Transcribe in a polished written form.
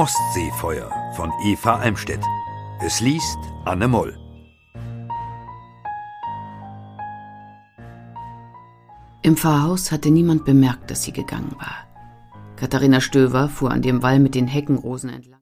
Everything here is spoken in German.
Ostseefeuer von Eva Almstedt. Es liest Anne Moll. Im Pfarrhaus hatte niemand bemerkt, dass sie gegangen war. Katharina Stöver fuhr an dem Wall mit den Heckenrosen entlang.